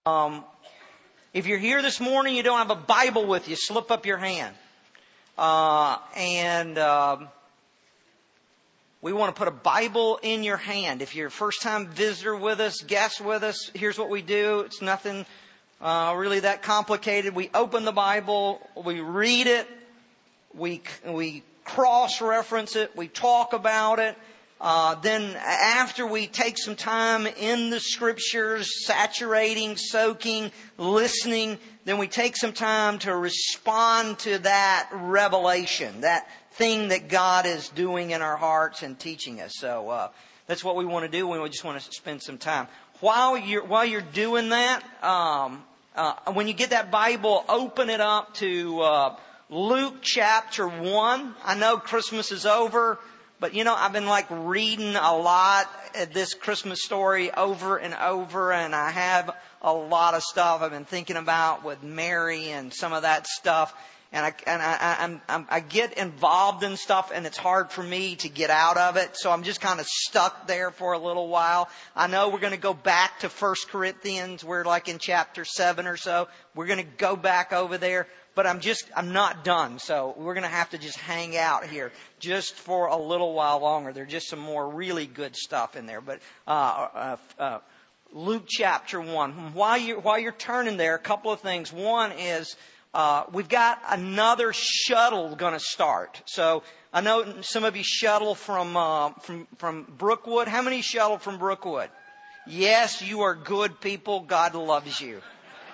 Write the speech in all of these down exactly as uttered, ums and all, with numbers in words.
Um, if you're here this morning, you don't have a Bible with you, slip up your hand. Uh, and um, we want to put a Bible in your hand. If you're a first-time visitor with us, guest with us, here's what we do. It's nothing uh, really that complicated. We open the Bible, we read it, we we cross-reference it, we talk about it. Uh, then after we take some time in the Scriptures, saturating, soaking, listening, then we take some time to respond to that revelation, that thing that God is doing in our hearts and teaching us. So uh, that's what we want to do. We just want to spend some time. While you're, while you're doing that, um, uh, when you get that Bible, open it up to uh, Luke chapter one. I know Christmas is over. But, you know, I've been like reading a lot of this Christmas story over and over, and I have a lot of stuff I've been thinking about with Mary and some of that stuff. And I, and I, I'm, I'm, I get involved in stuff, and it's hard for me to get out of it. So I'm just kind of stuck there for a little while. I know we're going to go back to First Corinthians. We're like in chapter seven or so. We're going to go back over there. But I'm just, I'm not done. So we're going to have to just hang out here just for a little while longer. There's just some more really good stuff in there. But uh, uh, uh, Luke chapter one. While you're, while you're turning there, a couple of things. One is uh, we've got another shuttle going to start. So I know some of you shuttle from, uh, from, from Brookwood. How many shuttle from Brookwood? Yes, you are good people. God loves you.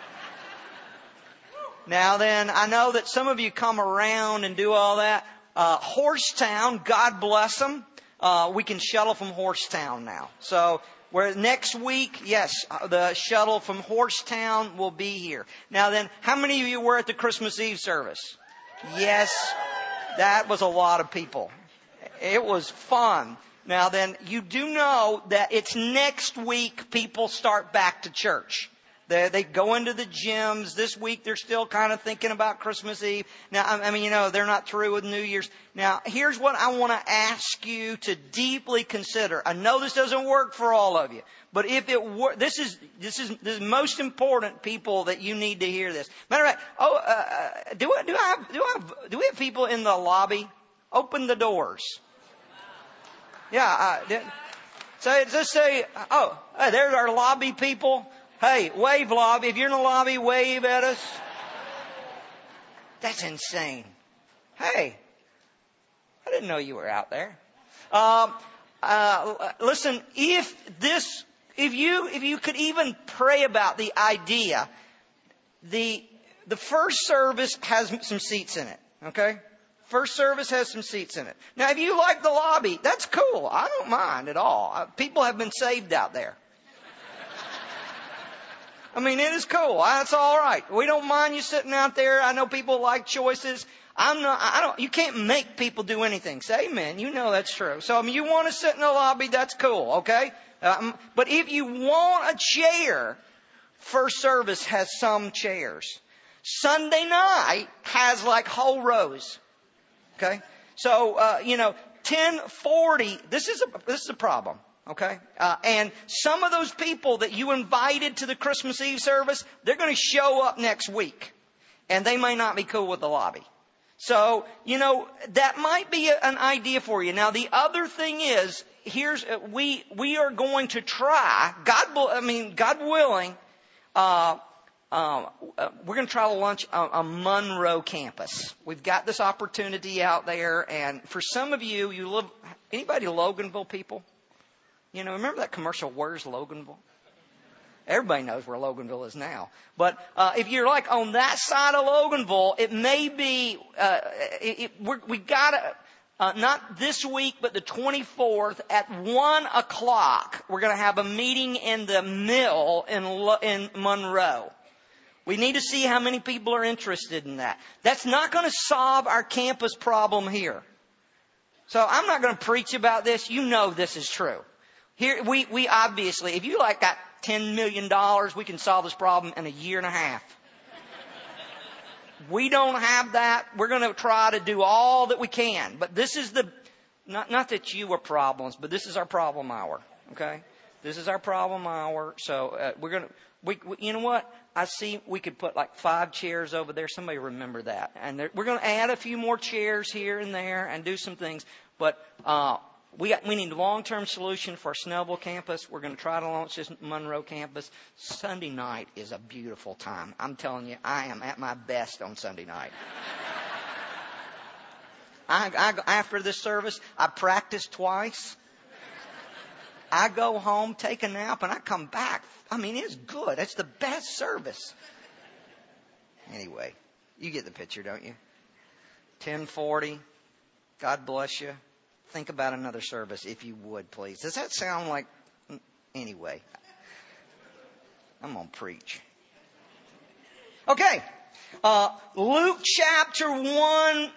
Now then, I know that some of you come around and do all that. Uh, Horsetown, God bless them. Uh, we can shuttle from Horsetown now. So, where next week, yes, the shuttle from Horsetown will be here. Now then, how many of you were at the Christmas Eve service? Yes, that was a lot of people. It was fun. Now then, you do know that it's next week people start back to church. They, they go into the gyms. This week they're still kind of thinking about Christmas Eve. Now, I mean, you know, they're not through with New Year's. Now, here's what I want to ask you to deeply consider. I know this doesn't work for all of you, but if it were, this is, this is the most important people that you need to hear this. Matter of fact, oh, uh, do I, do I have, do I have, do we have people in the lobby? Open the doors. Yeah, uh, say, just say, oh, hey, there's our lobby people. Hey, wave lobby. If you're in the lobby, wave at us. That's insane. Hey, I didn't know you were out there. Um, uh, listen, if this, if you, if you could even pray about the idea, the, the first service has some seats in it. Okay? First service has some seats in it. Now, if you like the lobby, that's cool. I don't mind at all. People have been saved out there. I mean, it is cool. That's all right. We don't mind you sitting out there. I know people like choices. I'm not, I don't, you can't make people do anything. Say amen. You know that's true. So, I mean, you want to sit in the lobby, that's cool, okay? Um, but if you want a chair, first service has some chairs. Sunday night has like whole rows. Okay? So, uh, you know, ten forty, this is a, this is a problem. Okay? Uh, and some of those people that you invited to the Christmas Eve service, they're going to show up next week. And they may not be cool with the lobby. So, you know, that might be a, an idea for you. Now, the other thing is, here's, uh, we, we are going to try, God, I mean, God willing, uh, uh, we're going to try to launch a, a Monroe campus. We've got this opportunity out there. And for some of you, you live, anybody Loganville people? You know, remember that commercial, Where's Loganville? Everybody knows where Loganville is now. But uh, if you're like on that side of Loganville, it may be, uh, it, it, we're, we got to, uh, not this week, but the twenty-fourth at one o'clock, we're going to have a meeting in the mill in, in Monroe. We need to see how many people are interested in that. That's not going to solve our campus problem here. So I'm not going to preach about this. You know this is true. Here, we, we obviously, if you like got ten million dollars, we can solve this problem in a year and a half. We don't have that. We're going to try to do all that we can. But this is the, not, not that you are problems, but this is our problem hour. Okay? This is our problem hour. So uh, we're going to, we, we, you know what? I see we could put like five chairs over there. Somebody remember that. And there, we're going to add a few more chairs here and there and do some things. But uh, we got, we need a long-term solution for our Snellville campus. We're going to try to launch this Monroe campus. Sunday night is a beautiful time. I'm telling you, I am at my best on Sunday night. I, I, after this service, I practice twice. I go home, take a nap, and I come back. I mean, it's good. It's the best service. Anyway, you get the picture, don't you? ten forty. God bless you. Think about another service, if you would, please. Does that sound like... Anyway, I'm going to preach. Okay. Uh, Luke chapter one...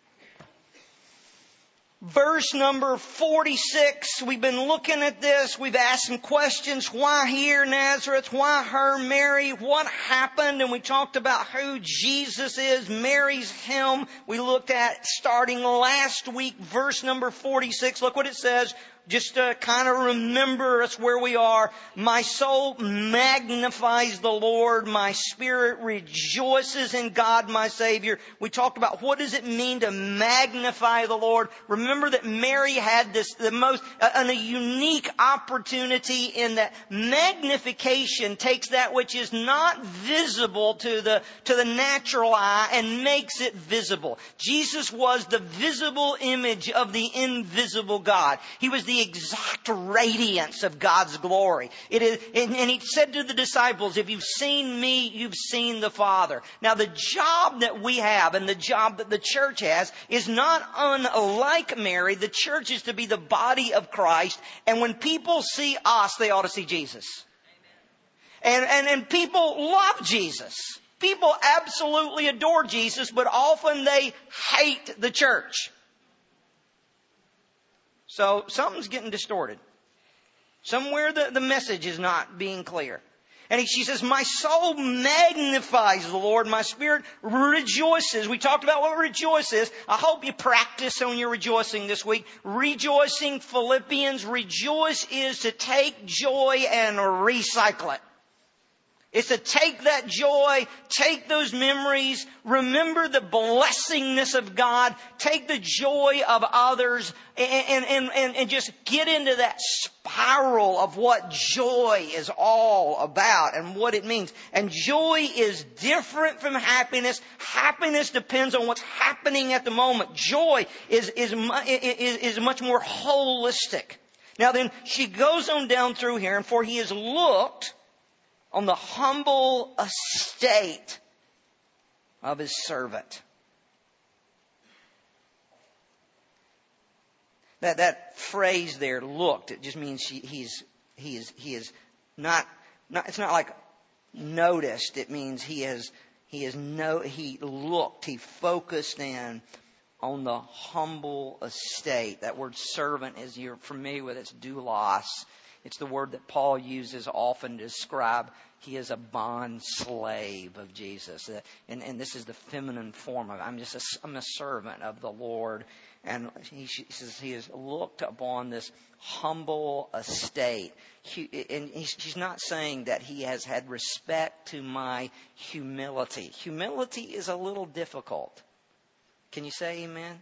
Verse number forty-six, we've been looking at this. We've asked some questions. Why here, Nazareth? Why her, Mary? What happened? And we talked about who Jesus is. Mary's him. We looked at starting last week, verse number forty-six. Look what it says. Just to kind of remember us where we are. My soul magnifies the Lord. My spirit rejoices in God, my Savior. We talked about what does it mean to magnify the Lord. Remember that Mary had this, the most, uh, a unique opportunity in that magnification takes that which is not visible to the, to the natural eye and makes it visible. Jesus was the visible image of the invisible God. He was the the exact radiance of God's glory. It is, and, and he said to the disciples, if you've seen me, you've seen the Father. Now the job that we have and the job that the church has is not unlike Mary. The church is to be the body of Christ. And when people see us, they ought to see Jesus. And, and, and people love Jesus. People absolutely adore Jesus, but often they hate the church. So something's getting distorted. Somewhere the, the message is not being clear. And he, she says, my soul magnifies the Lord. My spirit rejoices. We talked about what rejoice is. I hope you practice on your rejoicing this week. Rejoicing, Philippians, rejoice is to take joy and recycle it. It's to take that joy, take those memories, remember the blessingness of God, take the joy of others, and, and, and, and just get into that spiral of what joy is all about and what it means. And joy is different from happiness. Happiness depends on what's happening at the moment. Joy is, is, is, is much more holistic. Now then, she goes on down through here, and for he has looked on the humble estate of his servant. That that phrase there, looked, it just means he, he's he is he is not not. It's not like noticed. It means he has he is no he looked. He focused in on the humble estate. That word servant, as you're familiar with, it's doulos. It's the word that Paul uses often to describe he is a bond slave of Jesus. And, and this is the feminine form of it. I'm just a, I'm a servant of the Lord. And he says he has looked upon this humble estate. He, and he, she's not saying that he has had respect to my humility. Humility is a little difficult. Can you say amen?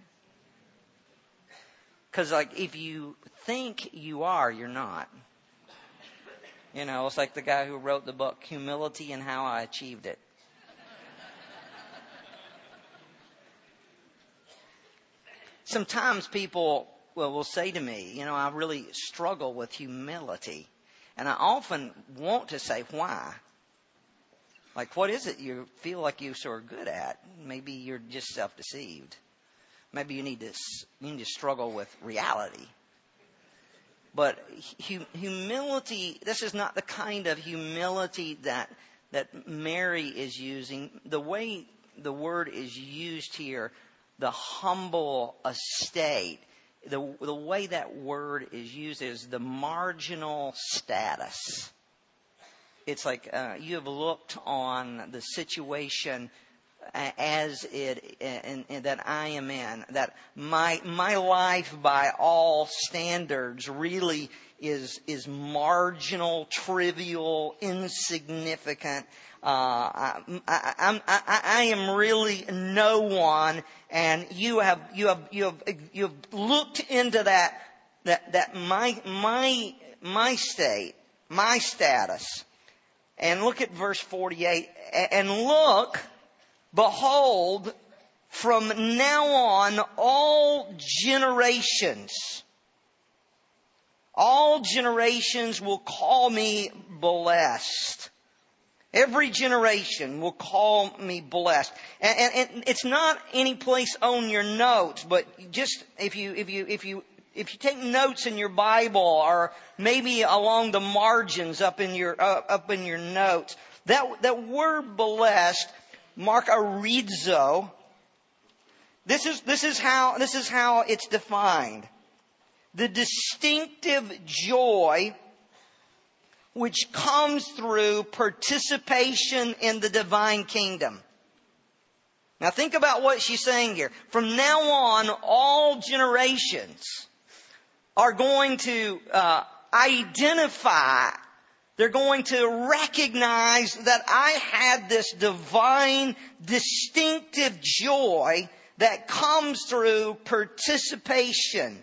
Because like if you think you are, you're not. You know, it's like the guy who wrote the book, Humility and How I Achieved It. Sometimes people will, will say to me, you know, I really struggle with humility. And I often want to say, why? Like, what is it you feel like you're so good at? Maybe you're just self-deceived. Maybe you need to, you need to struggle with reality. But humility, this is not the kind of humility that that Mary is using. The way the word is used here, the humble estate, the the way that word is used is the marginal status. It's like uh, you have looked on the situation as it and, and that I am in. That my my life, by all standards, really is is marginal, trivial, insignificant. Uh, I, I, I'm, I, I am really no one, and you have you have you have you have looked into that that that my my my state, my status, and look at verse forty-eight, and look, behold, from now on all generations, all generations will call me blessed. Every generation will call me blessed. And, and, and it's not any place on your notes, but just if you, if you, if you, if you take notes in your Bible, or maybe along the margins up in your, uh, up in your notes, that, that word blessed, makarizo, this is, this is how, this is how it's defined. The distinctive joy which comes through participation in the divine kingdom. Now think about what she's saying here. From now on, all generations are going to uh, identify, they're going to recognize that I had this divine, distinctive joy that comes through participation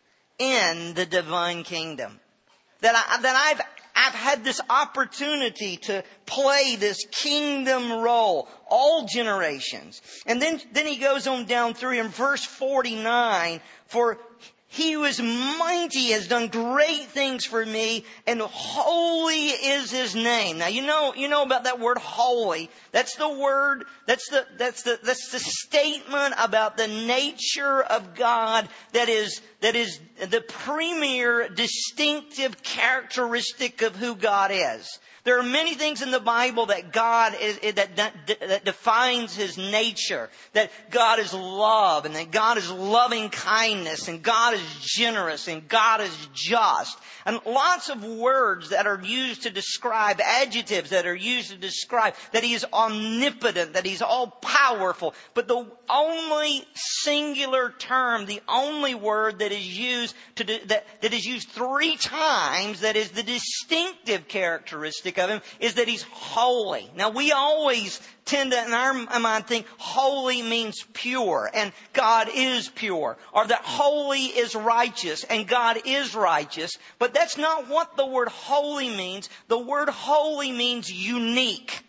in the divine kingdom. That I, that I've I've had this opportunity to play this kingdom role, all generations. And then, then he goes on down through in verse forty-nine, for he who is mighty has done great things for me, and holy is his name. Now you know, you know about that word holy. That's the word, that's the, that's the, that's the statement about the nature of God that is, that is the premier distinctive characteristic of who God is. There are many things in the Bible that God is, that, that, that defines His nature. That God is love, and that God is loving kindness, and God is generous, and God is just. And lots of words that are used to describe, adjectives that are used to describe that He is omnipotent, that He's all powerful. But the only singular term, the only word that is used to, that, that is used three times, that is the distinctive characteristic of Him, is that He's holy. Now we always tend to, in our mind, think holy means pure, and God is pure. Or that holy is righteous, and God is righteous. But that's not what the word holy means. The word holy means unique.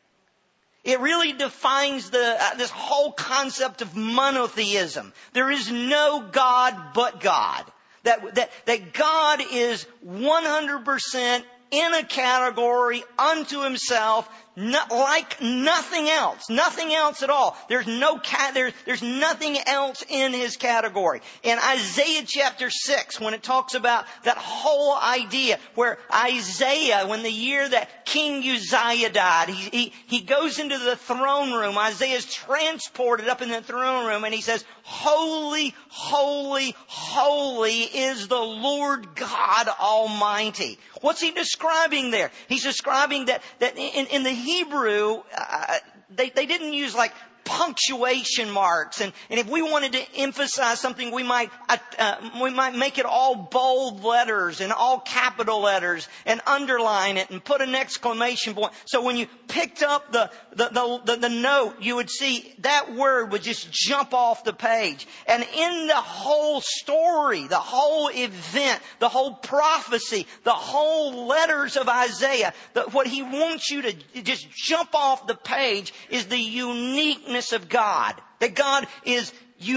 It really defines the uh, this whole concept of monotheism. There is no God but God. That, that, that God is one hundred percent in a category unto Himself, not, like nothing else. Nothing else at all. There's no cat, there, there's nothing else in His category. In Isaiah chapter six, when it talks about that whole idea, where Isaiah, when the year that King Uzziah died, he, he, he goes into the throne room. Isaiah is transported up in the throne room, and he says, holy, holy, holy is the Lord God Almighty. What's he describing there? He's describing that, that in, in the Hebrew, uh, they, they didn't use like punctuation marks, and, and if we wanted to emphasize something, we might uh, uh, we might make it all bold letters and all capital letters and underline it and put an exclamation point. So when you picked up the the, the the the note, you would see that word would just jump off the page. And in the whole story, the whole event, the whole prophecy, the whole letters of Isaiah, the, what he wants you to just jump off the page is the uniqueness of God. That God is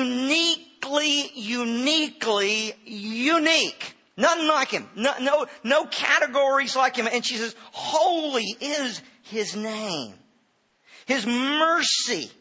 uniquely, uniquely unique. Nothing like Him. No, no, no categories like Him. And she says, holy is His name. His mercy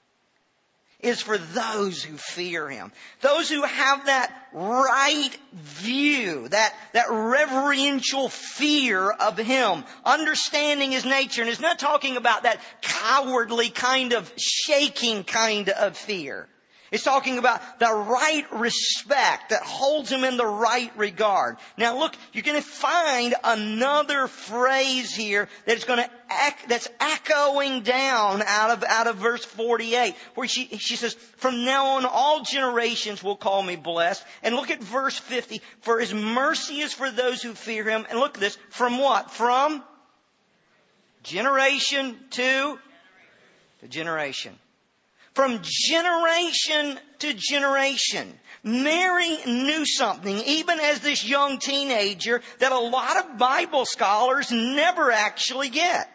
is for those who fear Him. Those who have that right view, that, that reverential fear of Him, understanding His nature. And it's not talking about that cowardly kind of shaking kind of fear. It's talking about the right respect that holds him in the right regard. Now look, you're going to find another phrase here that's going to ec- that's echoing down out of out of verse forty-eight, where she she says, "From now on, all generations will call me blessed." And look at verse fifty, "For his mercy is for those who fear him." And look at this, from what? From generation to to generation. From generation to generation. Mary knew something, even as this young teenager, that a lot of Bible scholars never actually get.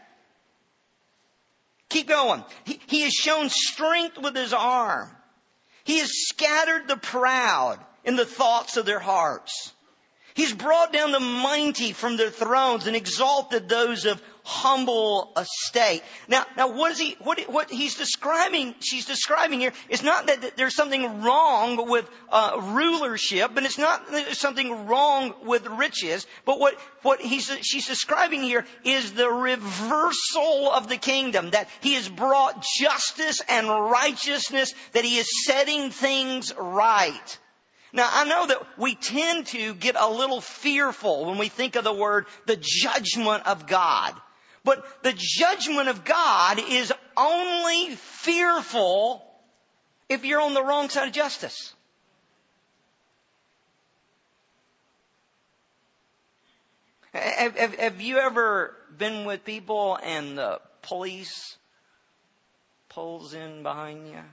Keep going. He, he has shown strength with his arm. He has scattered the proud in the thoughts of their hearts. He's brought down the mighty from their thrones and exalted those of humble estate. Now, now what is he, what, what he's describing, she's describing here is not that there's something wrong with uh, rulership, and it's not that there's something wrong with riches, but what, what he's, she's describing here is the reversal of the kingdom, that he has brought justice and righteousness, that he is setting things right. Now, I know that we tend to get a little fearful when we think of the word, the judgment of God. But the judgment of God is only fearful if you're on the wrong side of justice. Have, have, have you ever been with people and the police pulls in behind you?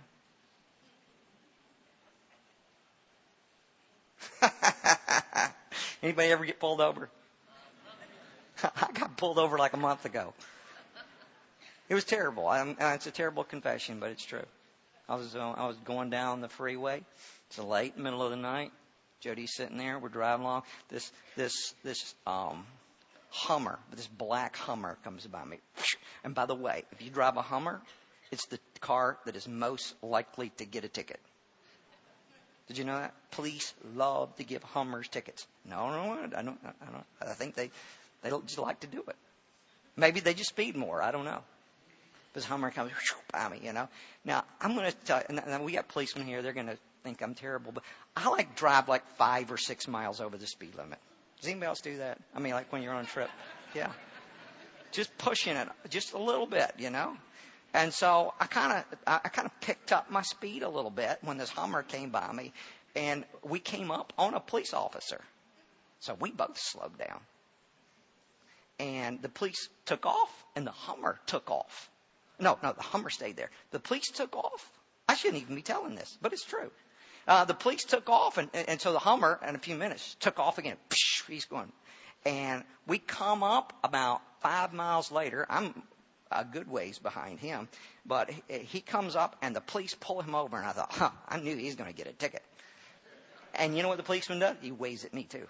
Anybody ever get pulled over? I got pulled over like a month ago. It was terrible. I'm, it's a terrible confession, but it's true. I was uh, I was going down the freeway. It's late, middle of the night. Jody's sitting there. We're driving along. This this this um, Hummer, this black Hummer comes by me. And by the way, if you drive a Hummer, it's the car that is most likely to get a ticket. Did you know that? Police love to give Hummers tickets. No, no, I don't. I don't. I think they, they just like to do it. Maybe they just speed more. I don't know. This Hummer comes by me, you know. Now I'm going to tell you. And we got policemen here. They're going to think I'm terrible, but I like drive like five or six miles over the speed limit. Does anybody else do that? I mean, like when you're on a trip. Yeah. Just pushing it just a little bit, you know. And so I kind of I kind of picked up my speed a little bit when this Hummer came by me, and we came up on a police officer. So we both slowed down. And the police took off, and the Hummer took off. No, no, the Hummer stayed there. The police took off. I shouldn't even be telling this, but it's true. Uh, the police took off, and, and so the Hummer, in a few minutes, took off again. He's going. And we come up about five miles later. I'm a good ways behind him, but he, he comes up and the police pull him over, and I thought, huh, I knew he's going to get a ticket. And you know what the policeman does? He waves at me too.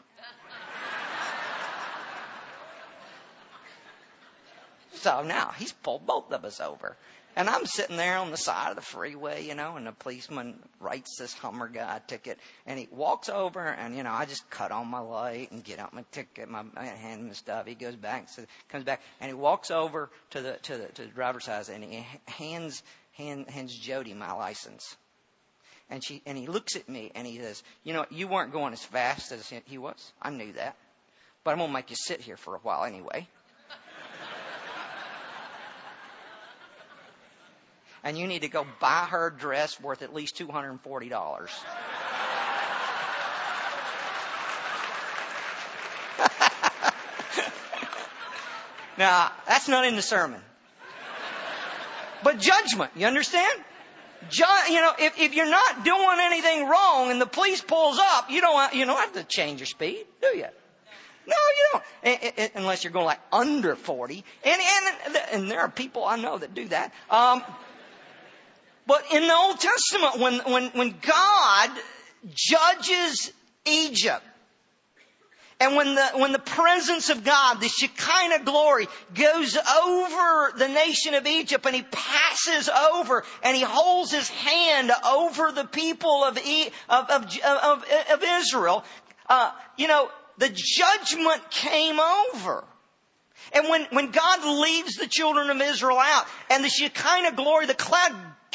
So now he's pulled both of us over. And I'm sitting there on the side of the freeway, you know, and the policeman writes this Hummer guy a ticket, and he walks over, and, you know, I just cut on my light and get out my ticket, my, my hand him the stuff. He goes back, so comes back, and he walks over to the to the to the driver's side, and he hands hand, hands Jody my license. And she and he looks at me and he says, "You know, you weren't going as fast as he was. I knew that, but I'm gonna make you sit here for a while anyway." And you need to go buy her a dress worth at least two hundred forty dollars. Now, that's not in the sermon. But judgment, you understand? Ju- you know, if, if you're not doing anything wrong and the police pulls up, you don't, you don't have to change your speed, do you? No, you don't. And, and, unless you're going like under forty. And, and, and there are people I know that do that. Um, But in the Old Testament, when, when, when God judges Egypt, and when the, when the presence of God, the Shekinah glory, goes over the nation of Egypt, and he passes over, and he holds his hand over the people of, of, of, of, of Israel, uh, you know, the judgment came over. And when, when God leads the children of Israel out, and the Shekinah glory, the cloud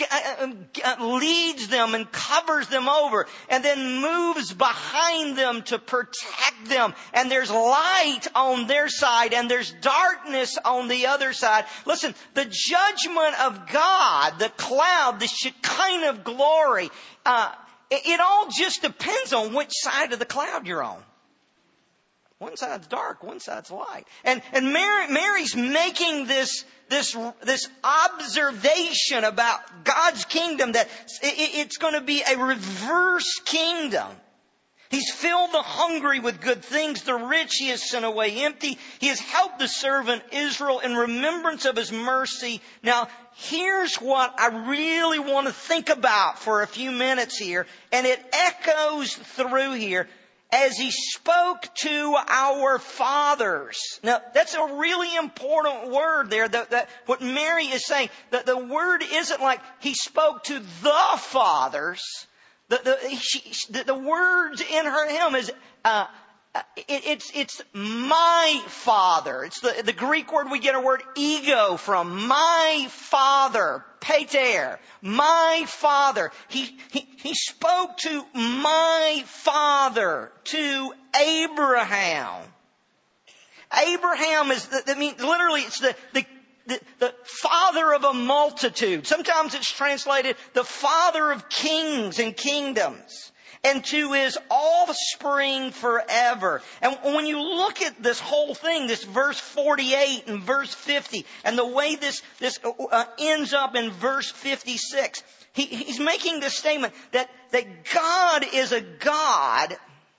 leads them and covers them over, and then moves behind them to protect them, and there's light on their side, and there's darkness on the other side. Listen, the judgment of God, the cloud, the Shekinah glory, uh, it, it all just depends on which side of the cloud you're on. One side's dark, one side's light. And, and Mary, Mary's making this, this, this observation about God's kingdom, that it, it's going to be a reverse kingdom. He's filled the hungry with good things. The rich He has sent away empty. He has helped the servant Israel in remembrance of His mercy. Now, here's what I really want to think about for a few minutes here. And it echoes through here. As He spoke to our fathers. Now, that's a really important word there. That, that what Mary is saying, that the word isn't like He spoke to the fathers. The, the, she, the, the words in her hymn is, uh, it, it's, it's my Father. It's the, the Greek word we get our word ego from. My Father. Pater. My Father. He, he, he spoke to my Father, to Abraham. Abraham is, the, I mean, literally it's the, the, the, the father of a multitude. Sometimes it's translated the father of kings and kingdoms. And to his offspring forever. And when you look at this whole thing, this verse forty-eight and verse fifty, and the way this, this uh, ends up in verse fifty-six, he, he's making this statement that, that God is a God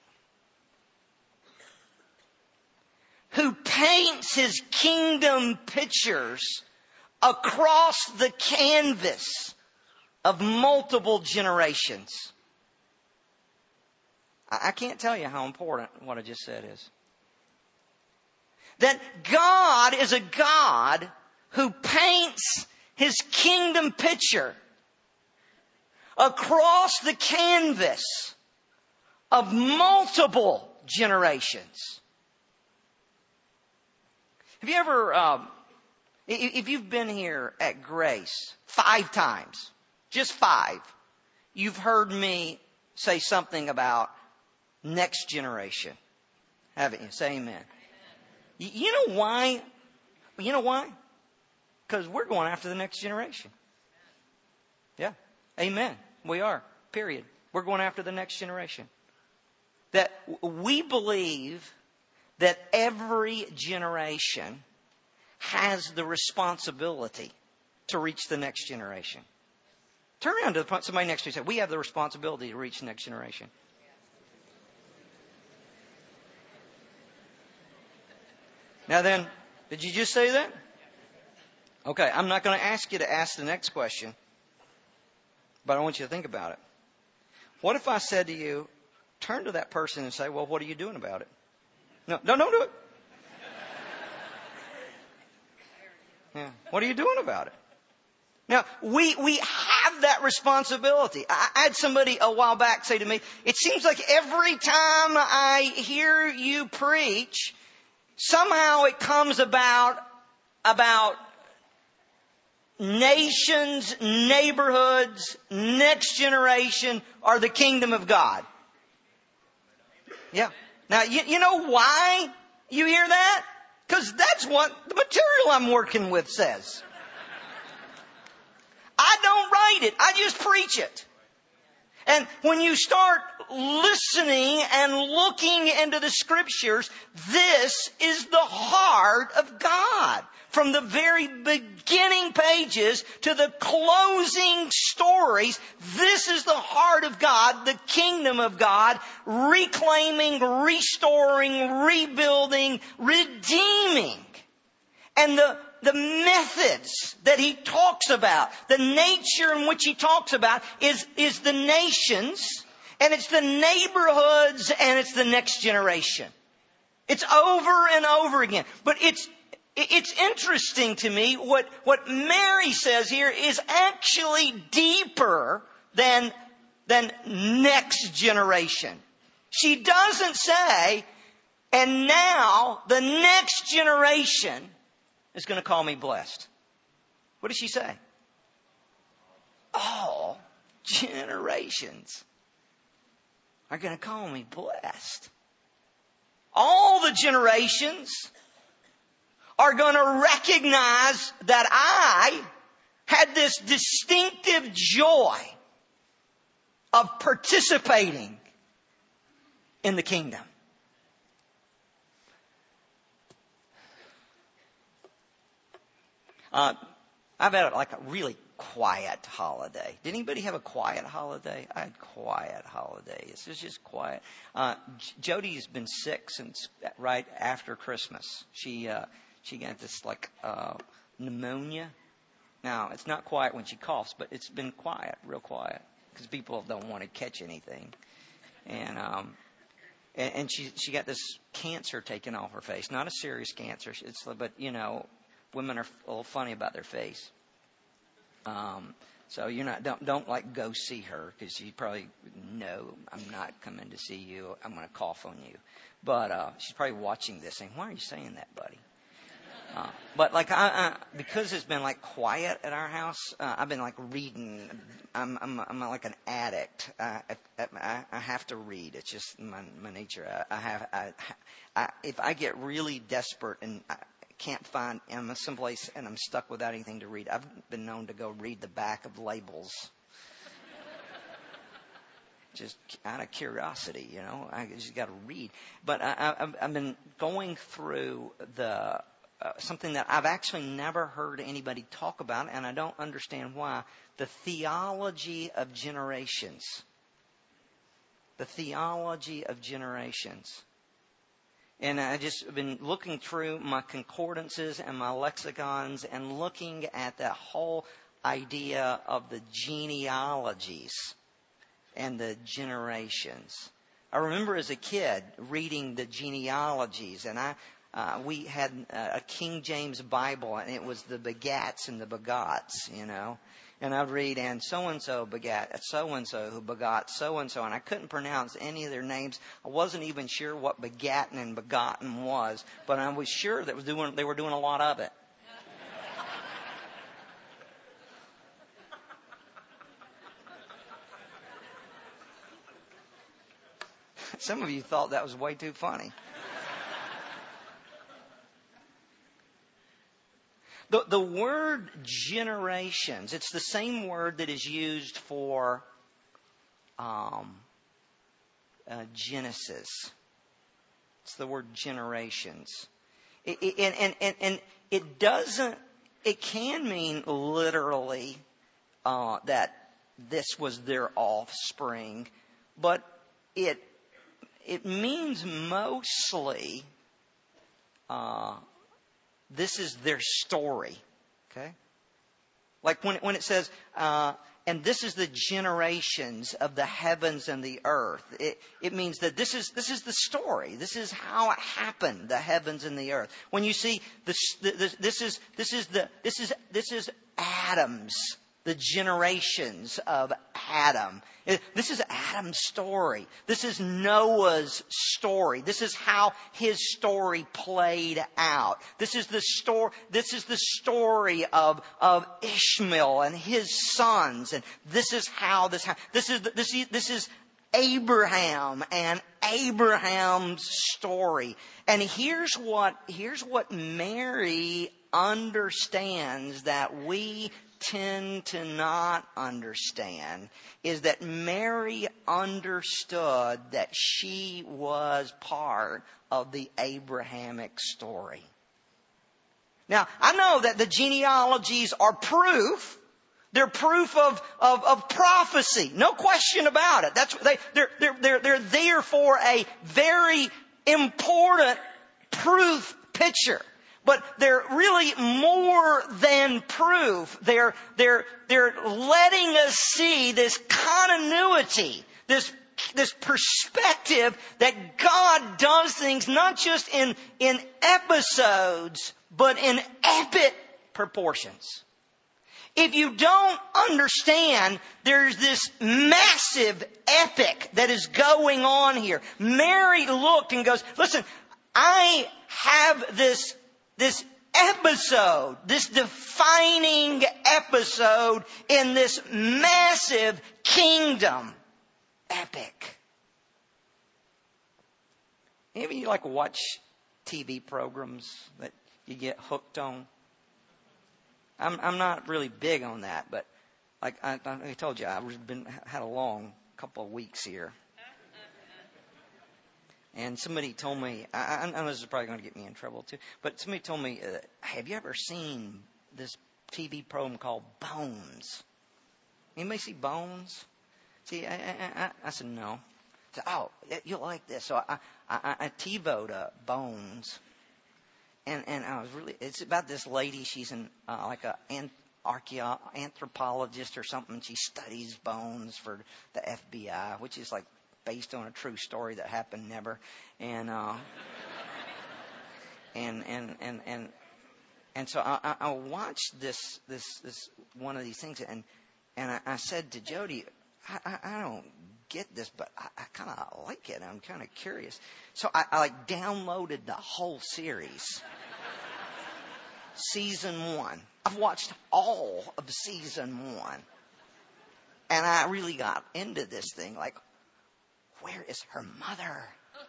who paints His kingdom pictures across the canvas of multiple generations. I can't tell you how important what I just said is. That God is a God who paints His kingdom picture across the canvas of multiple generations. Have you ever, um, if you've been here at Grace five times, just five, you've heard me say something about next generation. Haven't you? Say amen. Amen. You know why? You know why? Because we're going after the next generation. Yeah. Amen. We are. Period. We're going after the next generation. That we believe that every generation has the responsibility to reach the next generation. Turn around to the, somebody next to you and say, we have the responsibility to reach the next generation. Now then, did you just say that? Okay, I'm not going to ask you to ask the next question, but I want you to think about it. What if I said to you, turn to that person and say, well, what are you doing about it? No, no, don't do it. Yeah. What are you doing about it? Now, we, we have that responsibility. I, I had somebody a while back say to me, it seems like every time I hear you preach, somehow it comes about, about nations, neighborhoods, next generation, or the kingdom of God. Yeah. Now, you, you know why you hear that? Because that's what the material I'm working with says. I don't write it. I just preach it. And when you start listening and looking into the Scriptures, this is the heart of God. From the very beginning pages to the closing stories, this is the heart of God, the kingdom of God, reclaiming, restoring, rebuilding, redeeming. And the The methods that he talks about, the nature in which he talks about is, is the nations, and it's the neighborhoods, and it's the next generation. It's over and over again. But it's, it's interesting to me what, what Mary says here is actually deeper than, than next generation. She doesn't say, And now the next generation is going to call me blessed. What does she say? All generations are going to call me blessed. All the generations are going to recognize that I had this distinctive joy of participating in the kingdom. Uh, I've had like a really quiet holiday. Did anybody have a quiet holiday? I had quiet holidays. It was just quiet. Uh, J- Jody's been sick since right after Christmas. She uh, she got this like uh, pneumonia. Now it's not quiet when she coughs, but it's been quiet, real quiet, because people don't want to catch anything. And um, and, and she she got this cancer taken off her face. Not a serious cancer. It's but you know, women are a little funny about their face. Um, so you're not don't don't like go see her, because you probably know I'm not coming to see you. I'm going to cough on you. But uh, she's probably watching this saying, "Why are you saying that, buddy?" Uh, but like I, I, because it's been like quiet at our house, uh, I've been like reading. I'm I'm I'm like an addict. Uh, I, I, I have to read. It's just my my nature. I, I have I, I if I get really desperate and I can't find, I'm someplace and I'm stuck without anything to read, I've been known to go read the back of labels. Just out of curiosity, you know, I just got to read. But I, I've, I've been going through the uh, something that I've actually never heard anybody talk about, and I don't understand why. The theology of generations. The theology of generations. And I just been looking through my concordances and my lexicons and looking at that whole idea of the genealogies and the generations. I remember as a kid reading the genealogies, and I uh, we had a King James Bible, and it was the begats and the begots, you know. And I'd read, and so-and-so begat so-and-so who begot so-and-so. And I couldn't pronounce any of their names. I wasn't even sure what begatten and begotten was. But I was sure that was doing, they were doing a lot of it. Some of you thought that was way too funny. The, the word generations, it's the same word that is used for um, uh, Genesis. It's the word generations. It, it, and, and, and, and it doesn't, it can mean literally uh, that this was their offspring, but it, it means mostly uh, this is their story, okay? Like when, when it says, uh, and this is the generations of the heavens and the earth. It, it means that this is this is the story. This is how it happened, the heavens and the earth. When you see this, this, this is this is the this is this is Adam's, the generations of Adam. This is Adam's story. This is Noah's story. This is how his story played out. This is the story. This is the story of of Ishmael and his sons. And this is how this this is this is this is Abraham and Abraham's story. And here's what here's what Mary understands that we tend to not understand, is that Mary understood that she was part of the Abrahamic story. Now, I know that the genealogies are proof. They're proof of, of, of prophecy. No question about it. That's they, they're, they're, they're, they're there for a very important proof picture. But they're really more than proof. They're, they're, they're letting us see this continuity, this, this perspective that God does things not just in, in episodes, but in epic proportions. If you don't understand, there's this massive epic that is going on here. Mary looked and goes, listen, I have this, this episode, this defining episode in this massive kingdom. Epic. Any of you like watch T V programs that you get hooked on? I'm I'm not really big on that, but like I, I told you, I've been had a long couple of weeks here. And somebody told me, I, I know this is probably going to get me in trouble too, but somebody told me, uh, have you ever seen this T V program called Bones? Anybody see Bones? See, I, I, I, I said no. I said, oh, you'll like this. So I, I, I TiVo'd uh, Bones. And, and I was really, it's about this lady, she's an, uh, like a an, archeo- anthropologist or something. She studies bones for the F B I, which is like based on a true story that happened never. And, uh, and, and, and, and, and so I, I watched this, this, this, one of these things, and, and I, I said to Jody, I, I, I don't get this, but I, I kind of like it. I'm kind of curious. So I, I like downloaded the whole series. Season one. I've watched all of season one. And I really got into this thing. Like, where is her mother?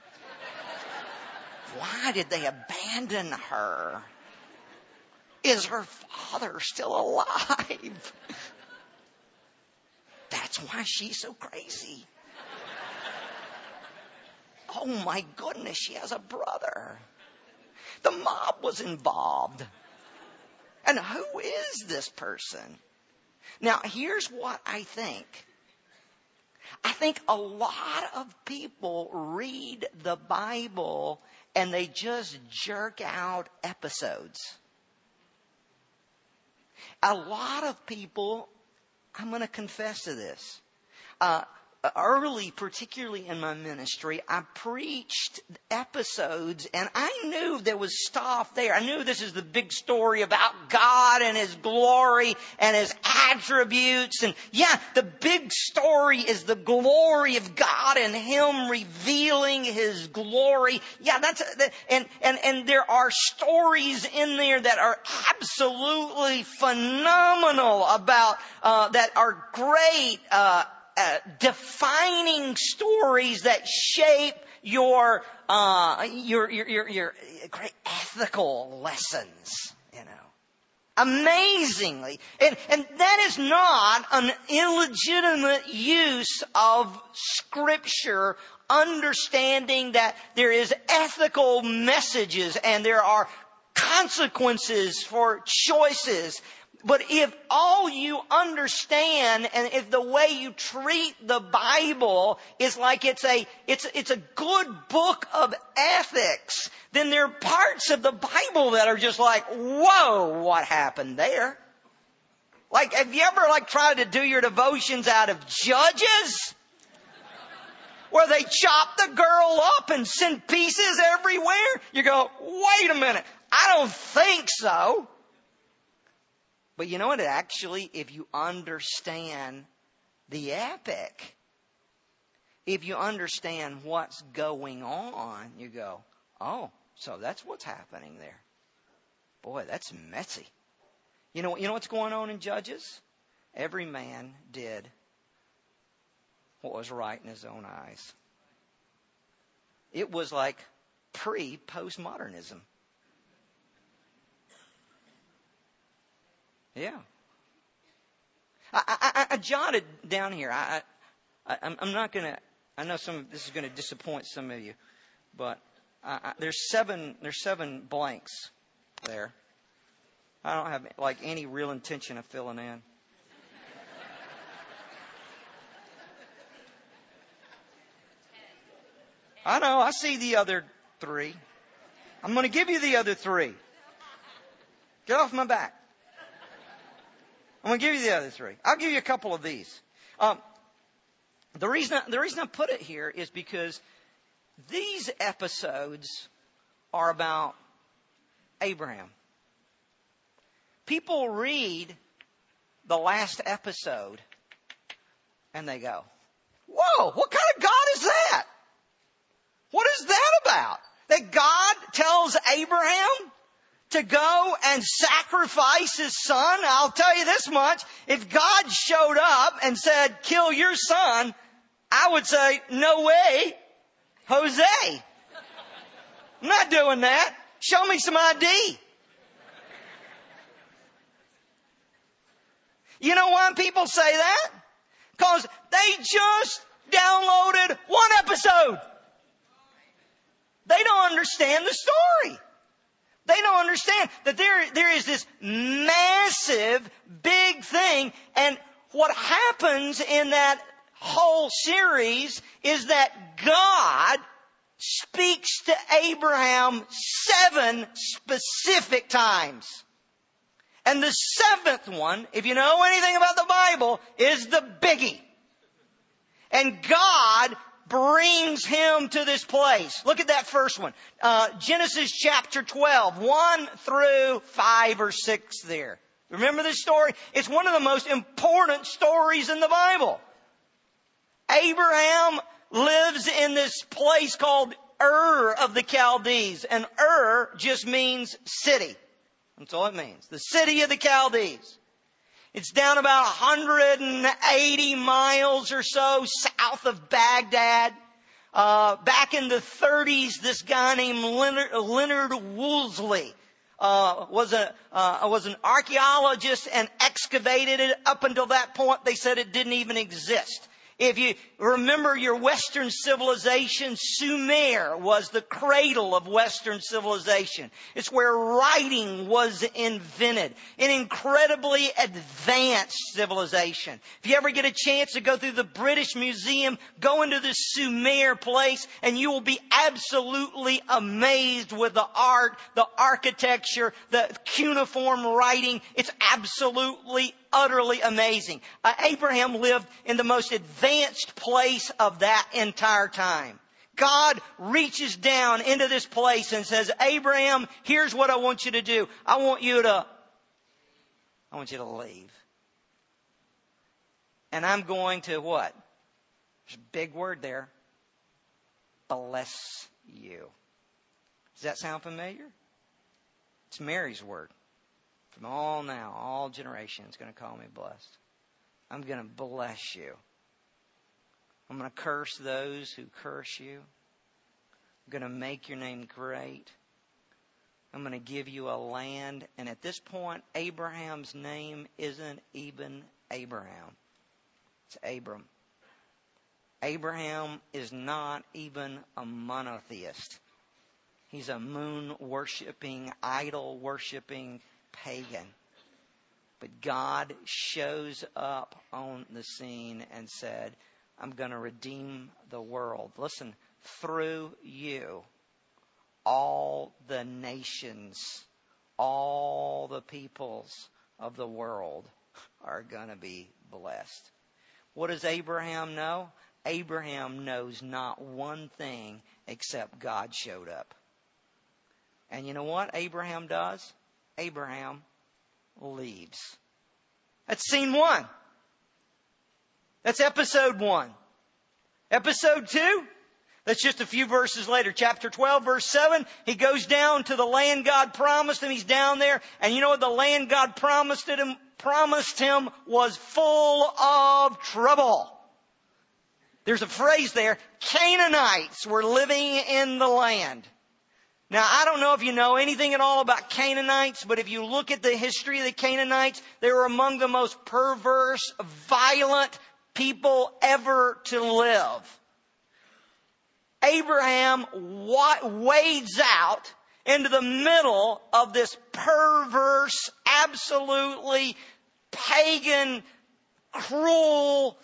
Why did they abandon her? Is her father still alive? That's why she's so crazy. Oh my goodness, she has a brother. The mob was involved. And who is this person? Now, here's what I think. I think a lot of people read the Bible and they just jerk out episodes. A lot of people, I'm going to confess to this. Uh, early, particularly in my ministry, I preached episodes and I knew there was stuff there. I knew this is the big story about God and His glory and His attributes. And yeah, the big story is the glory of God and Him revealing His glory. Yeah, that's, and, and, and there are stories in there that are absolutely phenomenal about, uh, that are great, uh, Uh, defining stories that shape your, uh, your, your, your, your great ethical lessons, you know. Amazingly. And, and that is not an illegitimate use of Scripture, understanding that there is ethical messages and there are consequences for choices. But if all you understand and if the way you treat the Bible is like it's a, it's, it's a good book of ethics, then there are parts of the Bible that are just like, whoa, what happened there? Like, have you ever like tried to do your devotions out of Judges? Where they chop the girl up and send pieces everywhere? You go, wait a minute, I don't think so. But you know what? Actually, if you understand the epic, if you understand what's going on, you go, oh, so that's what's happening there. Boy, that's messy. You know, you know what's going on in Judges? Every man did what was right in his own eyes. It was like pre-postmodernism. Yeah. I, I, I jotted down here. I, I, I'm not going to, I know some of this is going to disappoint some of you, but I, I, there's seven, there's seven blanks there. I don't have like any real intention of filling in. I know, I see the other three. I'm going to give you the other three. Get off my back. I'm going to give you the other three. I'll give you a couple of these. Um, the reason I, the reason I put it here is because these episodes are about Abraham. People read the last episode and they go, whoa, what kind of God is that? What is that about? that God tells Abraham to go and sacrifice his son? I'll tell you this much. If God showed up and said, kill your son, I would say, no way, Jose. I'm not doing that. Show me some I D. You know why people say that? Because they just downloaded one episode. They don't understand the story. They don't understand that there, there is this massive, big thing. And what happens in that whole series is that God speaks to Abraham seven specific times. And the seventh one, if you know anything about the Bible, is the biggie. And God brings him to this place. Look at that first one. Uh, Genesis chapter twelve, one through five or six there. Remember this story? It's one of the most important stories in the Bible. Abraham lives in this place called Ur of the Chaldees. And Ur just means city. That's all it means. The city of the Chaldees. It's down about one hundred eighty miles or so south of Baghdad. Uh, back in the thirties, this guy named Leonard, Leonard Woolsey uh, was a uh, was an archaeologist and excavated it. Up until that point, they said it didn't even exist. If you remember your Western civilization, Sumer was the cradle of Western civilization. It's where writing was invented. An incredibly advanced civilization. If you ever get a chance to go through the British Museum, go into the Sumer place and you will be absolutely amazed with the art, the architecture, the cuneiform writing. It's absolutely utterly amazing. Uh, Abraham lived in the most advanced place of that entire time. God reaches down into this place and says, Abraham, here's what I want you to do. I want you to, I want you to leave. And I'm going to what? There's a big word there. Bless you. Does that sound familiar? It's Mary's word. From all now, all generations going to call me blessed. I'm going to bless you. I'm going to curse those who curse you. I'm going to make your name great. I'm going to give you a land. And at this point, Abraham's name isn't even Abraham. It's Abram. Abraham is not even a monotheist. He's a moon-worshipping, idol-worshipping pagan. But God shows up on the scene and said, I'm going to redeem the world. Listen, through you, all the nations, all the peoples of the world are going to be blessed. What does Abraham know? Abraham knows not one thing except God showed up. And you know what Abraham does? Abraham leaves. That's scene one. That's episode one. Episode two, that's just a few verses later. Chapter twelve, verse seven, he goes down to the land God promised him. He's down there. And you know what the land God promised him, promised him was full of trouble. There's a phrase there. Canaanites were living in the land. Now, I don't know if you know anything at all about Canaanites, but if you look at the history of the Canaanites, they were among the most perverse, violent people ever to live. Abraham wades out into the middle of this perverse, absolutely pagan, cruel,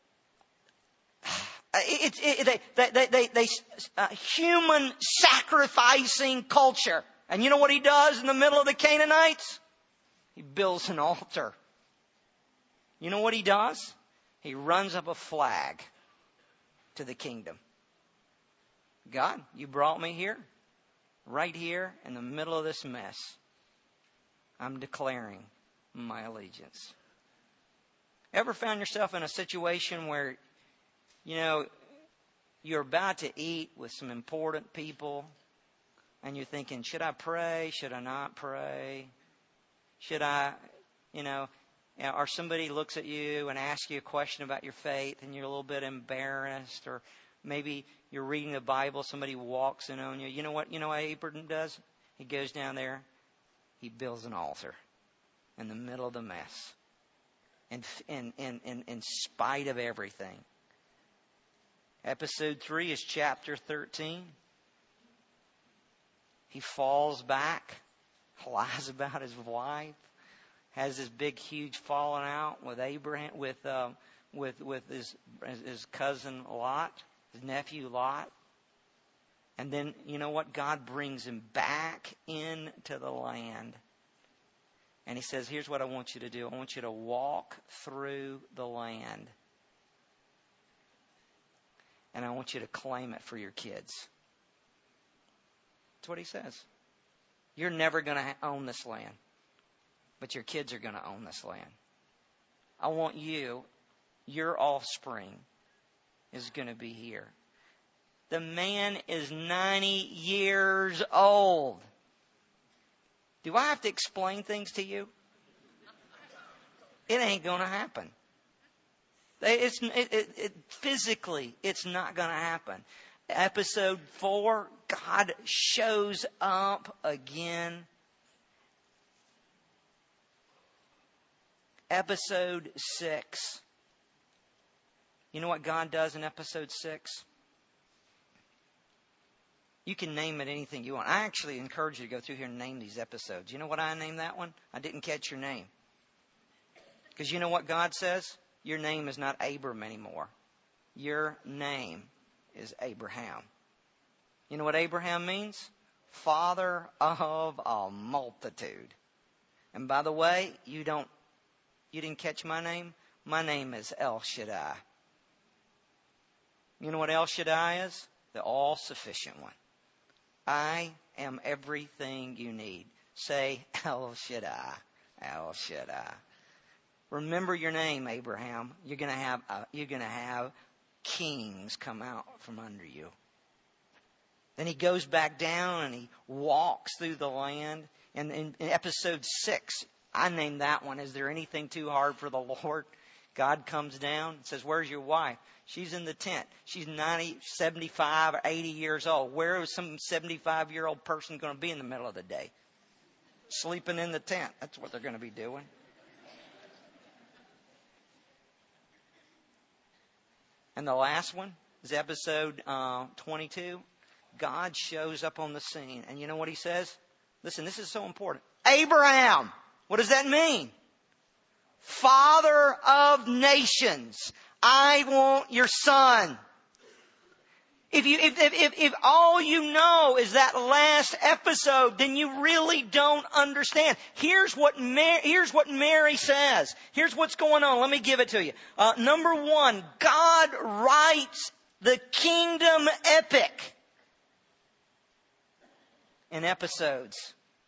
It's it, they they they, they uh, human sacrificing culture. And you know what he does in the middle of the Canaanites? He builds an altar. You know what he does? He runs up a flag to the kingdom. God, you brought me here, right here in the middle of this mess. I'm declaring my allegiance. Ever found yourself in a situation where, you know, you're about to eat with some important people And you're thinking, should I pray? Should I not pray? Should I, you know, or somebody looks at you and asks you a question about your faith and you're a little bit embarrassed, or maybe you're reading the Bible, somebody walks in on you. You know what, you know what Abraham does? He goes down there, he builds an altar in the middle of the mess. In, in, in, in, in spite of everything. Episode three is chapter thirteen. He falls back, lies about his wife, has this big, huge falling out with Abraham, with uh, with with his his cousin Lot, his nephew Lot, and then you know what? God brings him back into the land, and He says, "Here's what I want you to do. I want you to walk through the land, and I want you to claim it for your kids." That's what He says. You're never going to own this land, but your kids are going to own this land. I want you, your offspring, is going to be here. The man is ninety years old. Do I have to explain things to you? It ain't going to happen. It's, it, it, it, physically, it's not going to happen. Episode four, God shows up again. Episode six. You know what God does in episode six? You can name it anything you want. I actually encourage you to go through here and name these episodes. You know what I named that one? I didn't catch your name. Because you know what God says? Your name is not Abram anymore. Your name is Abraham. You know what Abraham means? Father of a multitude. And by the way, you don't, you didn't catch my name? My name is El Shaddai. You know what El Shaddai is? The all-sufficient one. I am everything you need. Say El Shaddai. El Shaddai. Remember your name, Abraham. You're going to have uh, you're going to have kings come out from under you. Then he goes back down and he walks through the land. And in, in episode six, I named that one, Is There Anything Too Hard for the Lord? God comes down and says, where's your wife? She's in the tent. She's ninety, seventy-five, or eighty years old. Where is some seventy-five-year-old person going to be in the middle of the day? Sleeping in the tent. That's what they're going to be doing. And the last one is episode uh, twenty-two. God shows up on the scene. And you know what He says? Listen, this is so important. Abraham! What does that mean? Father of nations. I want your son. If you, if, if, if, if all you know is that last episode, then you really don't understand. Here's what Mary, here's what Mary says. Here's what's going on. Let me give it to you. Uh, number one, God writes the kingdom epic in episodes.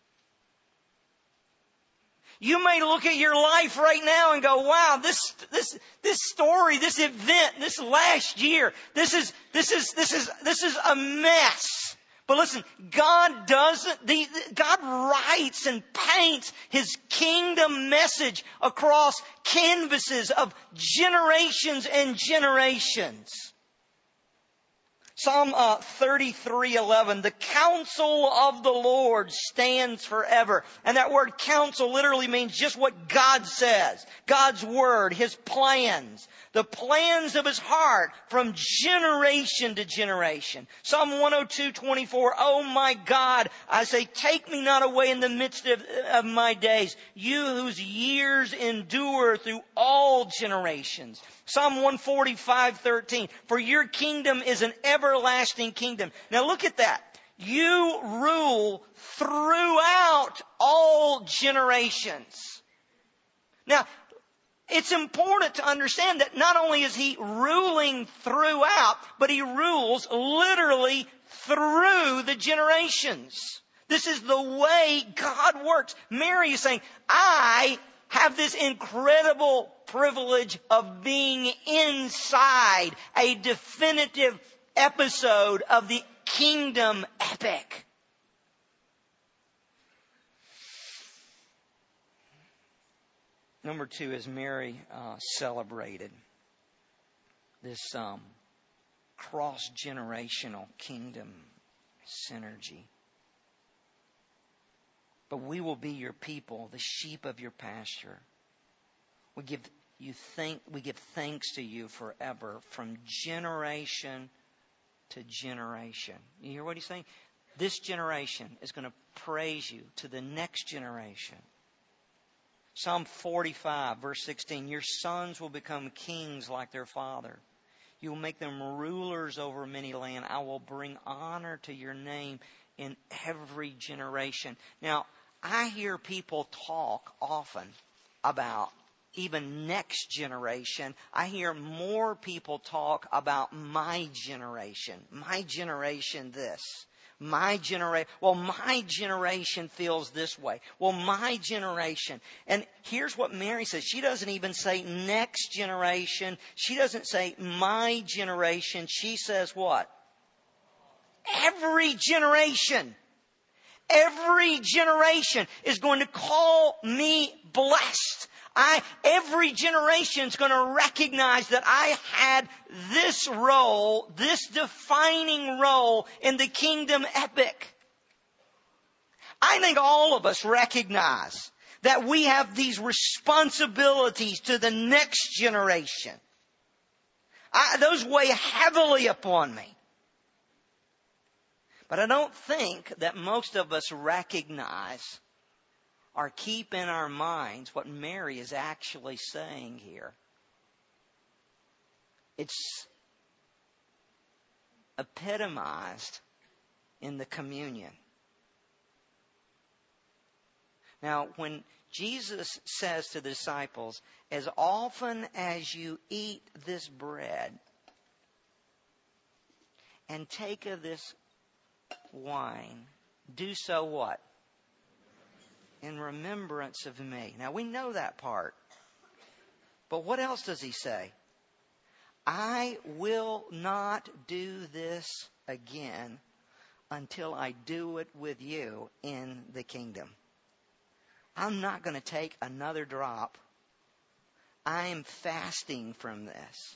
You may look at your life right now and go, wow, this, this, this story, this event, this last year, this is, this is, this is, this is a mess. But listen, God doesn't, the, God writes and paints His kingdom message across canvases of generations and generations. Psalm uh, thirty-three eleven, the counsel of the Lord stands forever. And that word counsel literally means just what God says. God's word, His plans. The plans of His heart from generation to generation. Psalm one oh two twenty-four, oh my God, I say, take me not away in the midst of, of my days. You whose years endure through all generations. Psalm one forty-five thirteen, for your kingdom is an everlasting kingdom. Now look at that. You rule throughout all generations. Now, it's important to understand that not only is He ruling throughout, but He rules literally through the generations. This is the way God works. Mary is saying, I have this incredible privilege of being inside a definitive episode of the kingdom epic. Number two is Mary uh, celebrated this um, cross-generational kingdom synergy. But we will be your people, the sheep of your pasture. We give you thank, we give thanks to you forever, from generation to generation. You hear what he's saying? This generation is going to praise you to the next generation. Psalm forty-five, verse sixteen, your sons will become kings like their father. You will make them rulers over many land. I will bring honor to your name in every generation. Now, I hear people talk often about even next generation. I hear more people talk about my generation. My generation this. My generation, well, my generation feels this way. Well, my generation. And here's what Mary says. She doesn't even say next generation. She doesn't say my generation. She says what? Every generation. Every generation is going to call me blessed. I, every generation is going to recognize that I had this role, this defining role in the kingdom epic. I think all of us recognize that we have these responsibilities to the next generation. I, those weigh heavily upon me. But I don't think that most of us recognize or keep in our minds what Mary is actually saying here. It's epitomized in the communion. Now, when Jesus says to the disciples, as often as you eat this bread and take of this wine, do so what? In remembrance of me. Now we know that part. But what else does he say? I will not do this again until I do it with you in the kingdom. I'm not going to take another drop. I am fasting from this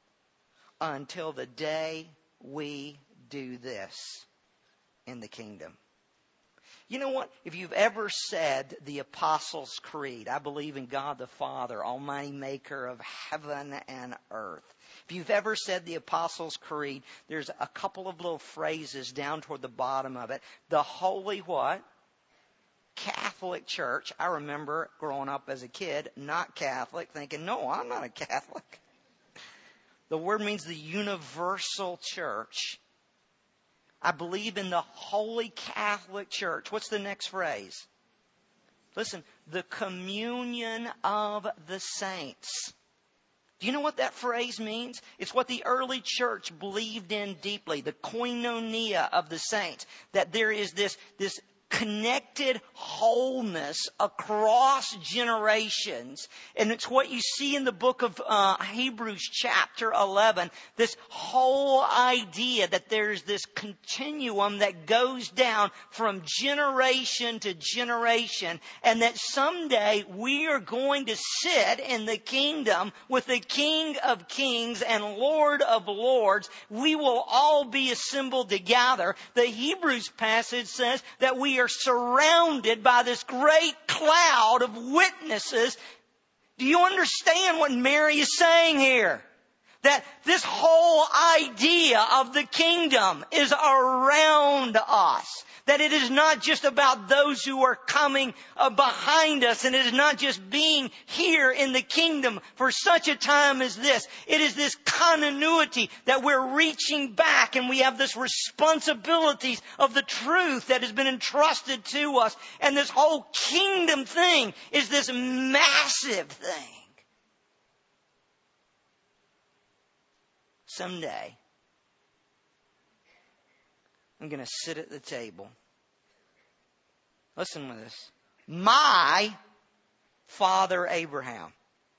until the day we do this in the kingdom. You know what? If you've ever said the Apostles' Creed, I believe in God the Father, Almighty Maker of heaven and earth. If you've ever said the Apostles' Creed, there's a couple of little phrases down toward the bottom of it. The Holy what? Catholic Church. I remember growing up as a kid, not Catholic, thinking, no, I'm not a Catholic. The word means the universal church. I believe in the Holy Catholic Church. What's the next phrase? Listen, the communion of the saints. Do you know what that phrase means? It's what the early church believed in deeply, the koinonia of the saints. That there is this, this connected wholeness across generations. And it's what you see in the book of uh, Hebrews chapter eleven. This whole idea that there's this continuum that goes down from generation to generation. And that someday we are going to sit in the kingdom with the King of Kings and Lord of Lords. We will all be assembled together. The Hebrews passage says that we are surrounded by this great cloud of witnesses. Do you understand what Mary is saying here? That this whole idea of the kingdom is around us. That it is not just about those who are coming uh, behind us. And it is not just being here in the kingdom for such a time as this. It is this continuity that we're reaching back and we have this responsibilities of the truth that has been entrusted to us. And this whole kingdom thing is this massive thing. Someday, I'm going to sit at the table. Listen with this. My father Abraham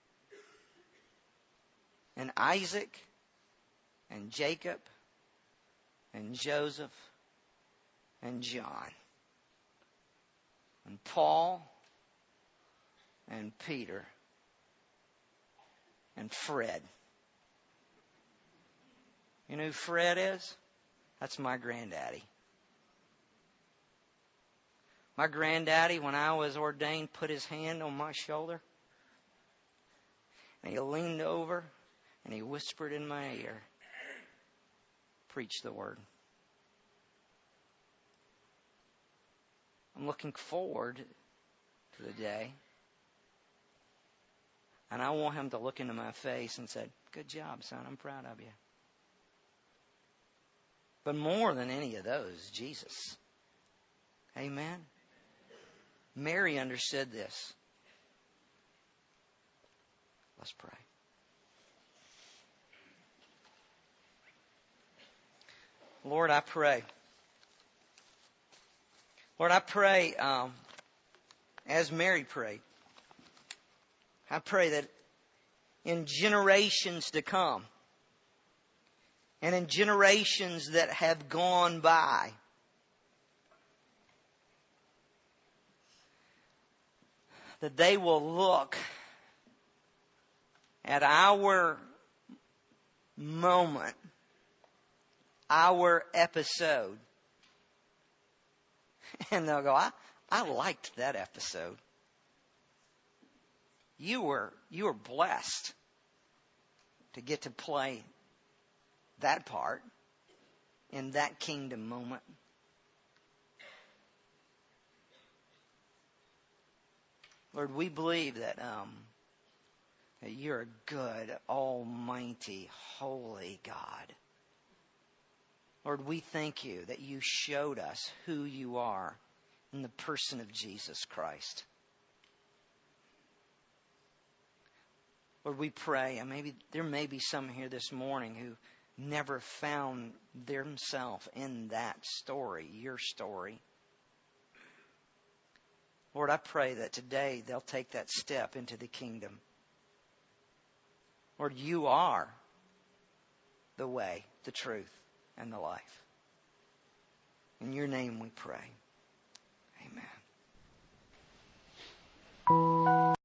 and Isaac and Jacob and Joseph and John and Paul and Peter and Fred. You know who Fred is? That's my granddaddy. My granddaddy, when I was ordained, put his hand on my shoulder. And he leaned over and he whispered in my ear, "Preach the word." I'm looking forward to the day. And I want him to look into my face and say, "Good job, son. I'm proud of you." But more than any of those, Jesus. Amen. Mary understood this. Let's pray. Lord, I pray. Lord, I pray um, as Mary prayed. I pray that in generations to come and in generations that have gone by, that they will look at our moment, our episode, and they'll go, I, I liked that episode. You were, you were blessed to get to play that part in that kingdom moment. Lord, we believe that, um, that you're a good, almighty, holy God. Lord, we thank you that you showed us who you are in the person of Jesus Christ. Lord, we pray, and maybe there may be some here this morning who never found themselves in that story, your story. Lord, I pray that today they'll take that step into the kingdom. Lord, you are the way, the truth, and the life. In your name we pray. Amen.